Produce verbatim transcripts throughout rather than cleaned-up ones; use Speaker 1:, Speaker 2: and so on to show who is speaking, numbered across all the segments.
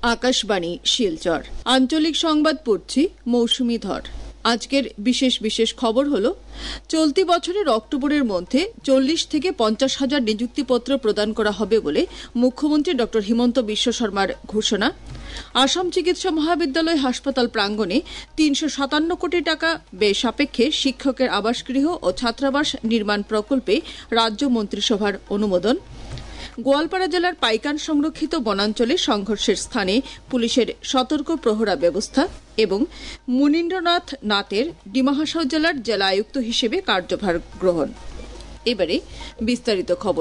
Speaker 1: আকাশবাণী শিলচর আঞ্চলিক সংবাদ পড়ছি মৌসুমী ধর। আজকের বিশেষ বিশেষ খবর হলো, চলতি বছরের অক্টোবরের মধ্যে চল্লিশ থেকে পঞ্চাশ হাজার নিযুক্তিপত্র প্রদান করা হবে বলে মুখ্যমন্ত্রী ড হিমন্ত বিশ্ব শর্মার ঘোষণা। আসাম চিকিৎসা মহাবিদ্যালয় হাসপাতাল প্রাঙ্গণে তিনশো সাতান্ন কোটি টাকা ব্যয় সাপেক্ষে শিক্ষকের আবাসগৃহ ও ছাত্রাবাস নির্মাণ প্রকল্পে রাজ্য মন্ত্রিসভার অনুমোদন। গোয়ালপাড়া জেলার পাইকান সংরক্ষিত বনাঞ্চলে সংঘর্ষের স্থানে পুলিশের সতর্ক প্রহরা ব্যবস্থা এবং মুনীন্দ্রনাথ নাথের ডিমা হাসাও জেলার জেলা আয়ুক্ত হিসেবে কার্যভার গ্রহণ। এবারে বিস্তারিত খবর।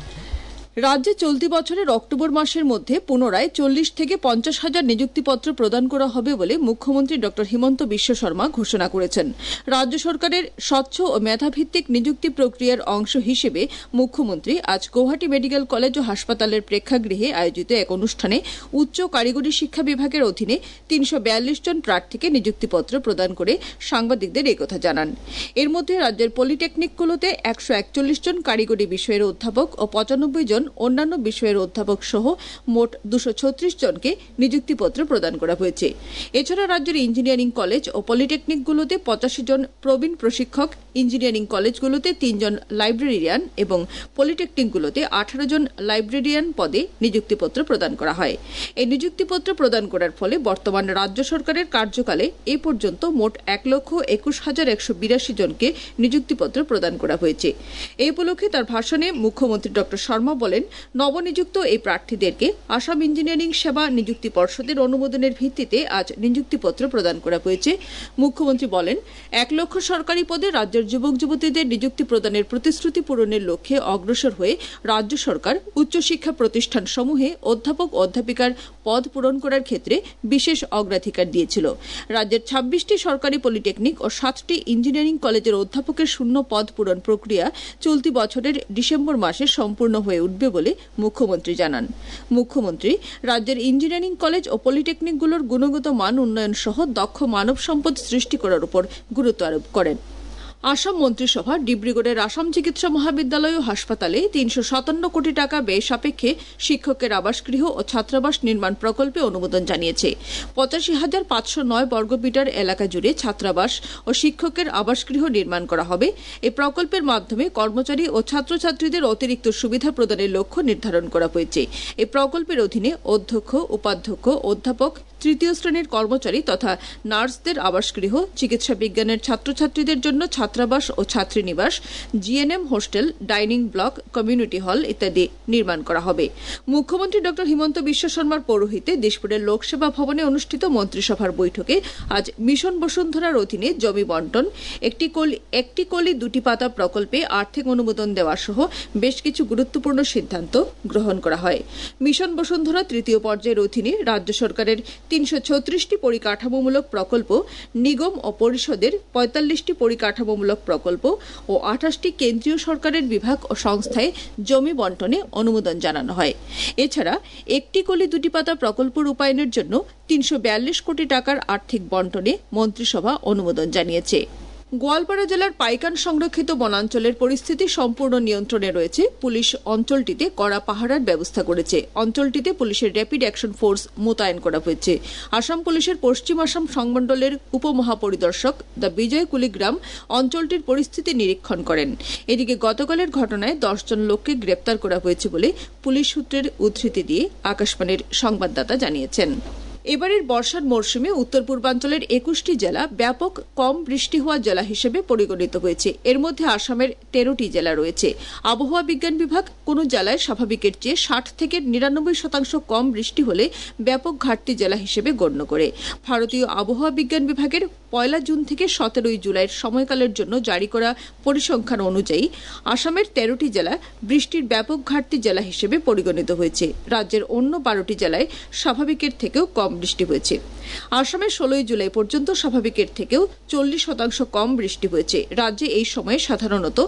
Speaker 1: রাজ্যে চলতি বছরের অক্টোবর মাসের মধ্যে পুনরায় চল্লিশ থেকে পঞ্চাশ হাজার নিযুক্তিপত্র প্রদান করা হবে বলে মুখ্যমন্ত্রী ড হিমন্ত বিশ্ব শর্মা ঘোষণা করেছেন। রাজ্য সরকারের স্বচ্ছ ও মেধাভিত্তিক নিযুক্তি প্রক্রিয়ার অংশ হিসেবে মুখ্যমন্ত্রী আজ গৌহাটি মেডিকেল কলেজ ও হাসপাতালের প্রেক্ষাগৃহে আয়োজিত এক অনুষ্ঠানে উচ্চ কারিগরি শিক্ষা বিভাগের অধীনে তিনশো বিয়াল্লিশ জন প্রার্থীকে নিযুক্তিপত্র প্রদান করে সাংবাদিকদের একথা জানান। এর মধ্যে রাজ্যের পলিটেকনিকগুলোতে একশো একচল্লিশ জন কারিগরি বিষয়ের অধ্যাপক ও পঁচানব্বই জন অন্যান্য বিষয়ের অধ্যাপক সহ মোট দুশো ছত্রিশ জনকে নিযুক্তিপত্র প্রদান করা হয়েছে। এছাড়া রাজ্যের ইঞ্জিনিয়ারিং কলেজ ও পলিটেকনিকগুলোতে পঁচাশি জন প্রবীণ প্রশিক্ষক, ইঞ্জিনিয়ারিং কলেজগুলোতে তিনজন লাইব্রেরিয়ান এবং পলিটেকনিকগুলোতে আঠারো জন লাইব্রেরিয়ান পদে নিযুক্তিপত্র প্রদান করা হয়। এই নিযুক্তিপত্র প্রদান করার ফলে বর্তমান রাজ্য সরকারের কার্যকালে এ পর্যন্ত মোট এক লক্ষ একুশ হাজার একশো বিরাশি জনকে নিযুক্তিপত্র প্রদান করা হয়েছে। এই উপলক্ষে তার ভাষণে মুখ্যমন্ত্রী ড শর্মা বলেন, নবনিযুক্ত এই প্রার্থীদেরকে আসাম ইঞ্জিনিয়ারিং সেবা নিযুক্তি পর্ষদের অনুমোদনের ভিত্তিতে আজ নিযুক্তিপত্র প্রদান করা হয়েছে। মুখ্যমন্ত্রী বলেন, এক লক্ষ সরকারি পদে রাজ্যের যুবক যুবতীদের নিযুক্তি প্রদানের প্রতিশ্রুতি পূরণের লক্ষ্যে অগ্রসর হয়ে রাজ্য সরকার উচ্চশিক্ষা প্রতিষ্ঠান সমূহে অধ্যাপক অধ্যাপিকার পদ পূরণ করার ক্ষেত্রে বিশেষ অগ্রাধিকার দিয়েছিল। রাজ্যের ছাব্বিশটি সরকারি পলিটেকনিক ও সাতটি ইঞ্জিনিয়ারিং কলেজের অধ্যাপকের শূন্য পদ পূরণ প্রক্রিয়া চলতি বছরের ডিসেম্বর মাসে সম্পূর্ণ হয়ে উঠবে বলে মুখ্যমন্ত্রী জানান। মুখ্যমন্ত্রী রাজ্যের ইঞ্জিনিয়ারিং কলেজ ও পলিটেকনিকগুলোর গুণগত মান উন্নয়ন সহ দক্ষ মানব সম্পদ সৃষ্টি করার উপর গুরুত্ব আরোপ করেন। আসাম মন্ত্রিসভা ডিব্রুগড়ের আসাম চিকিৎসা মহাবিদ্যালয় ও হাসপাতালে তিনশো সাতান্ন কোটি টাকা ব্যয় সাপেক্ষে শিক্ষকের আবাসগৃহ ও ছাত্রাবাস নির্মাণ প্রকল্পে অনুমোদন জানিয়েছে। পঁচাশি হাজার পাঁচশো নয় বর্গমিটার এলাকা জুড়ে ছাত্রাবাস ও শিক্ষকের আবাসগৃহ নির্মাণ করা হবে। এই প্রকল্পের মাধ্যমে কর্মচারী ও ছাত্রছাত্রীদের অতিরিক্ত সুবিধা প্রদানের লক্ষ্য নির্ধারণ করা হয়েছে। এই প্রকল্পের অধীনে অধ্যক্ষ, উপাধ্যক্ষ, অধ্যাপক, তৃতীয় শ্রেণীর কর্মচারী তথা নার্সদের আবাসগৃহ, চিকিৎসা বিজ্ঞানের ছাত্রছাত্রীদের জন্য ছাত্রাবাস ও ছাত্রীনিবাস, GNM hostel, dining block, community hall ইত্যাদি নির্মাণ করা হবে। মুখ্যমন্ত্রী ড হিমন্ত বিশ্ব শর্মার পৌরোহিত্যে দিশপুরের লোকসেবা ভবনে অনুষ্ঠিত মন্ত্রিসভার বৈঠকে আজ মিশন বসুন্ধরার অধীনে জমি বন্টন, একটি কলি একটি কলি দুটি পাতা প্রকল্পে আর্থিক অনুমোদন দেওয়া সহ বেশ কিছু গুরুত্বপূর্ণ সিদ্ধান্ত গ্রহণ করা হয়। মিশন বসুন্ধরা তৃতীয় পর্যায়ের অধীনে রাজ্য সরকারের তিনশো ছত্রিশটি পরিকাঠামোমূলক প্রকল্প, নিগম ও পরিষদের পঁয়তাল্লিশটি পরিকাঠামোমূলক প্রকল্প ও আঠাশটি কেন্দ্রীয় সরকারের বিভাগ ও সংস্থায় জমি বন্টনে অনুমোদন জানানো হয়। এছাড়া একটি কলি দুটি পাতা প্রকল্প রূপায়ণের জন্য তিনশো বিয়াল্লিশ কোটি টাকার আর্থিক বন্টনে মন্ত্রিসভা অনুমোদন জানিয়েছে। গোয়ালপাড়া জেলার পাইকান সংরক্ষিত বনাঞ্চলের পরিস্থিতি সম্পূর্ণ নিয়ন্ত্রণে রয়েছে। পুলিশ অঞ্চলটিতে কড়া পাহারার ব্যবস্থা করেছে। অঞ্চলটিতে পুলিশের র্যাপিড অ্যাকশন ফোর্স মোতায়েন করা হয়েছে। আসাম পুলিশের পশ্চিম আসাম সংমণ্ডলের উপমহাপরিদর্শক দ্য বিজয় কুলিগ্রাম অঞ্চলটির পরিস্থিতি নিরীক্ষণ করেন। এদিকে গতকালের ঘটনায় দশ জন লোককে গ্রেপ্তার করা হয়েছে বলে পুলিশ সূত্রের উদ্ধৃতি দিয়ে আকাশবাণীর সংবাদদাতা জানিয়েছেন। এবারের বর্ষার মরশুমে উত্তর পূর্বাঞ্চলের একুশটি জেলা ব্যাপক কম বৃষ্টি হওয়া জেলা হিসেবে পরিগণিত হয়েছে। এর মধ্যে আসামের তেরোটি জেলা রয়েছে। আবহাওয়া বিজ্ঞান বিভাগ কোন জেলায় স্বাভাবিকের চেয়ে ষাট থেকে নিরানব্বই শতাংশ কম বৃষ্টি হলে ব্যাপক ঘাটতি জেলা হিসেবে গণ্য করে। ভারতীয় আবহাওয়া বিজ্ঞান বিভাগের পয়লা জুন থেকে সতেরোই জুলাইয়ের সময়কালের জন্য জারি করা পরিসংখ্যান অনুযায়ী আসামের তেরোটি জেলা বৃষ্টির ব্যাপক ঘাটতি জেলা হিসেবে পরিগণিত হয়েছে। রাজ্যের অন্য বারোটি জেলায় স্বাভাবিকের থেকেও কম বৃষ্টি হয়েছে। আসামে ষোলোই জুলাই পর্যন্ত স্বাভাবিকের থেকেও চল্লিশ শতাংশ কম বৃষ্টি হয়েছে। রাজ্যে এই সময়ে সাধারণত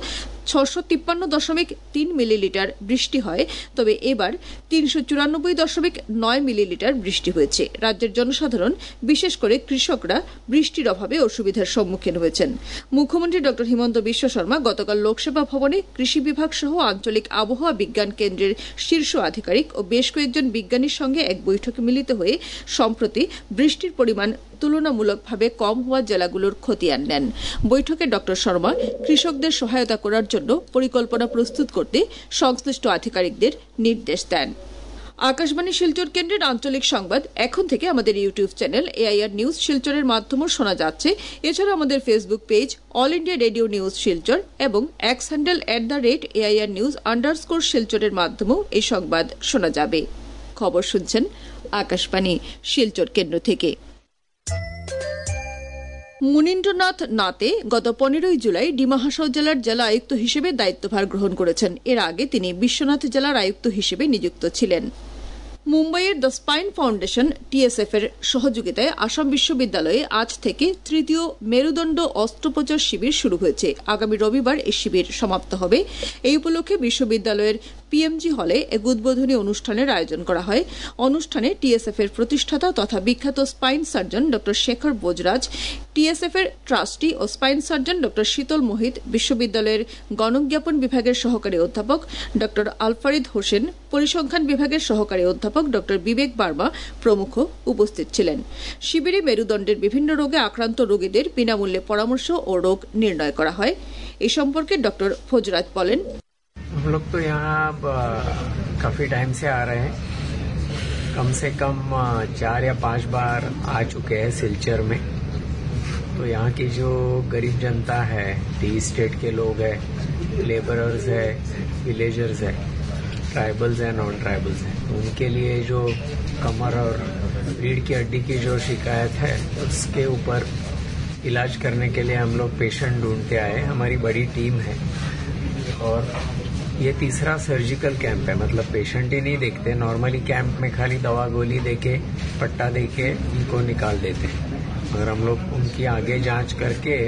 Speaker 1: ছশো তিপ্পান্ন দশমিক তিন মিলিলিটার বৃষ্টি হয়, তবে এবার তিনশো চুরানব্বই দশমিক নয় মিলিলিটার বৃষ্টি হয়েছে। রাজ্যের জনসাধারণ, বিশেষ করে কৃষকরা বৃষ্টির অভাবে অসুবিধার সম্মুখীন হয়েছেন। মুখ্যমন্ত্রী ডক্টর হিমন্ত বিশ্ব শর্মা গতকাল লোকসেবা ভবনে কৃষি বিভাগ সহ আঞ্চলিক আবহাওয়া বিজ্ঞান কেন্দ্রের শীর্ষ আধিকারিক ও বেশ কয়েকজন বিজ্ঞানীর সঙ্গে এক বৈঠকে মিলিত হয়ে সম্প্রতি বৃষ্টির পরিমাণ তুলনামূলকভাবে কম হওয়া জেলাগুলোর খতিয়ান নেন। বৈঠকে ডক্টর শর্মা কৃষকদের সহায়তা করার জন্য পরিকল্পনা প্রস্তুত করতে সংশ্লিষ্ট আধিকারিকদের নির্দেশ দেন। আকাশবাণী শিলচর কেন্দ্রের আঞ্চলিক সংবাদ এখন থেকে আমাদের ইউটিউব চ্যানেল এআইআর নিউজ শিলচরের মাধ্যমেও শোনা যাচ্ছে। এছাড়া আমাদের Facebook page All India Radio News Silchar এবং X handle at the rate AIR news underscore শিলচরের মাধ্যমেও এই সংবাদ শোনা যাবে। খবর শুনছেন আকাশবাণী শিলচর কেন্দ্র থেকে। মুনীন্দ্রনাথ নাতে গত পনেরোই জুলাই ডিমা হাসাও জেলার জেলা আয়ুক্ত হিসেবে দায়িত্বভার গ্রহণ করেছেন। এর আগে তিনি বিশ্বনাথ জেলার আয়ুক্ত হিসেবে নিযুক্ত ছিলেন। মুম্বাইয়ের দ্য স্পাইন ফাউন্ডেশন টিএসএফ এর সহযোগিতায় আসাম বিশ্ববিদ্যালয়ে আজ থেকে তৃতীয় মেরুদণ্ড অস্ত্রোপচার শিবির শুরু হয়েছে। আগামী রবিবার এই শিবির সমাপ্ত হবে। এই উপলক্ষে বিশ্ববিদ্যালয়ের পিএমজি হলে এক উদ্বোধনী অনুষ্ঠানের আয়োজন করা হয়। অনুষ্ঠানে টিএসএফ এর প্রতিষ্ঠাতা তথা বিখ্যাত spine surgeon doctor Shekhar Bojraj, TSF এর ট্রাস্টি ও spine surgeon doctor Sheetal Mohit, বিশ্ববিদ্যালয়ের গণজ্ঞাপন বিভাগের সহকারী অধ্যাপক ডক্টর আলফারিদ হোসেন, পরিসংখ্যান বিভাগের সহকারী অধ্যাপক ডক্টর বিবেক বার্মা প্রমুখ উপস্থিত ছিলেন। শিবিরে মেরুদণ্ডের বিভিন্ন রোগে আক্রান্ত রোগীদের বিনামূল্যে পরামর্শ ও রোগ নির্ণয় করা হয়। এই সম্পর্কে ডক্টর ফজরাজ বলেন,
Speaker 2: हम लोग तो यहाँ काफी टाइम से आ रहे हैं, कम से कम चार या पांच बार आ चुके हैं सिलचर में। तो यहाँ की जो गरीब जनता है, टी स्टेट के लोग हैं, लेबरर्स है, विलेजर्स है, ट्राइबल्स है, नॉन ट्राइबल्स है, उनके लिए जो कमर और रीढ़ की हड्डी की जो शिकायत है उसके ऊपर इलाज करने के लिए हम लोग पेशेंट ढूंढते आए। हमारी बड़ी टीम है और ये तीसरा सर्जिकल कैंप है, मतलब पेशेंट ही नहीं देखते। नॉर्मली कैंप में खाली दवा गोली देके पट्टा देके उनको निकाल देते हैं, मगर हम लोग उनकी आगे जांच करके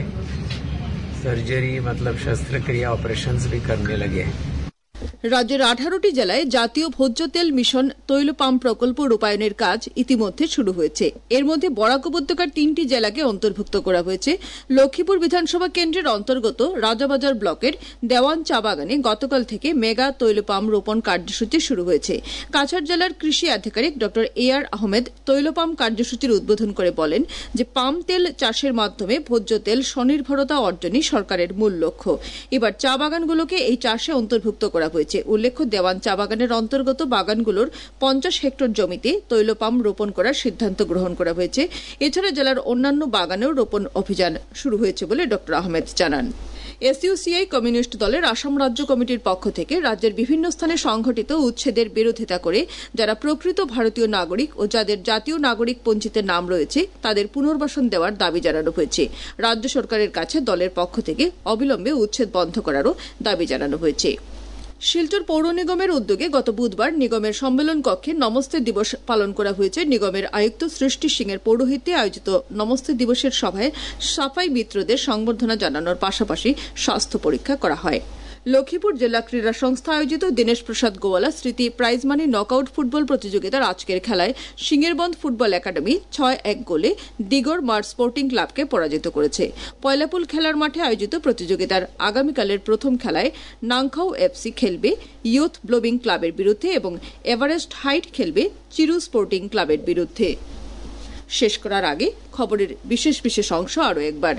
Speaker 2: सर्जरी मतलब शस्त्रक्रिया ऑपरेशंस भी करने लगे हैं।
Speaker 1: রাজ্যের আঠারোটি জেলায় জাতীয় ভোজ্য তেল মিশন তৈল পাম্প প্রকল্প রূপায়ণের কাজ ইতিমধ্যে শুরু হয়েছে। এর মধ্যে বরাক উপত্যকার তিনটি জেলাকে অন্তর্ভুক্ত করা হয়েছে। লক্ষ্মীপুর বিধানসভা কেন্দ্রের অন্তর্গত রাজাবাজার ব্লকের দেওয়ান চা বাগানে গতকাল থেকে মেগা তৈল পাম্প রোপণ কার্যসূচি শুরু হয়েছে। কাছাড় জেলার কৃষি আধিকারিক ডক্টর এ আর আহমেদ তৈল পাম্প কার্যসূচির উদ্বোধন করে বলেন যে পাম তেল চাষের মাধ্যমে ভোজ্য তেল স্বনির্ভরতা অর্জনই সরকারের মূল লক্ষ্য। এবার চা বাগানগুলোকে এই চাষে অন্তর্ভুক্ত করা হয়েছে। উল্লেখ্য, দেওয়ান চা বাগানের অন্তর্গত বাগানগুলোর পঞ্চাশ হেক্টর জমিতে তৈল পাম রোপণ করার সিদ্ধান্ত গ্রহণ করা হয়েছে। এছাড়া জেলার অন্যান্য বাগানেও রোপণ অভিযান শুরু হয়েছে বলে ডক্টর আহমেদ জানান। এসইউসিআই কমিউনিস্ট দলের আসাম রাজ্য কমিটির পক্ষ থেকে রাজ্যের বিভিন্ন স্থানে সংঘটিত উচ্ছেদের বিরোধিতা করে যারা প্রকৃত ভারতীয় নাগরিক ও যাদের জাতীয় নাগরিক পঞ্জিতে নাম রয়েছে তাদের পুনর্বাসন দেওয়ার দাবি জানানো হয়েছে। রাজ্য সরকারের কাছে দলের পক্ষ থেকে অবিলম্বে উচ্ছেদ বন্ধ করারও দাবি জানানো হয়েছে। শিলচর পৌর নিগমের উদ্যোগে গত বুধবার নিগমের সম্মেলন কক্ষে নমস্তে দিবস পালন করা হয়েছে। নিগমের আয়ুক্ত সৃষ্টি সিং এর পৌরোহিত্যে আয়োজিত নমস্তে দিবসের সভায় সাফাই মিত্রদের সংবর্ধনা জানানোর পাশাপাশি স্বাস্থ্য পরীক্ষা করা হয়। লক্ষ্মীপুর জেলা ক্রীড়া সংস্থা আয়োজিত দীনেশ প্রসাদ গোয়ালা স্মৃতি প্রাইজ মানি নকআউট ফুটবল প্রতিযোগিতার আজকের খেলায় সিঙ্গেরবন্ধ ফুটবল একাডেমি ছয় এক গোলে দিগর মার্ট স্পোর্টিং ক্লাবকে পরাজিত করেছে। পয়লাপুল খেলার মাঠে আয়োজিত প্রতিযোগিতার আগামীকালের প্রথম খেলায় নাংখাও এফসি খেলবে ইয়ুথ ব্লোবিং ক্লাবের বিরুদ্ধে এবং এভারেস্ট হাইট খেলবে চিরু স্পোর্টিং ক্লাবের বিরুদ্ধে। শেষ করার আগে খবরের বিশেষ বিশেষ অংশ আরও একবার।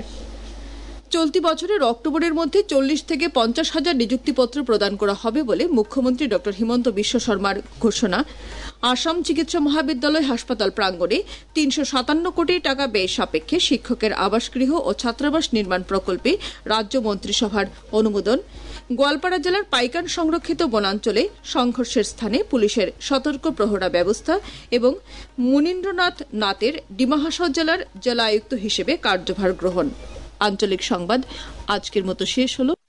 Speaker 1: চলতি বছরের অক্টোবরের মধ্যে চল্লিশ থেকে পঞ্চাশ হাজার নিযুক্তিপত্র প্রদান করা হবে বলে মুখ্যমন্ত্রী ডক্টর হিমন্ত বিশ্ব শর্মার ঘোষণা। আসাম চিকিৎসা মহাবিদ্যালয় হাসপাতাল প্রাঙ্গণে তিনশো সাতান্ন কোটি টাকা ব্যয় সাপেক্ষে শিক্ষকের আবাসগৃহ ও ছাত্রাবাস নির্মাণ প্রকল্পে রাজ্য মন্ত্রিসভার অনুমোদন। গোয়ালপাড়া জেলার পাইকান সংরক্ষিত বনাঞ্চলে সংঘর্ষের স্থানে পুলিশের সতর্ক প্রহরা ব্যবস্থা এবং মুনীন্দ্রনাথ নাথের ডিমা হাসাও জেলার জেলা আয়ুক্ত হিসেবে কার্যভার গ্রহণ। আঞ্চলিক সংবাদ আজকের মতো শেষ হলো।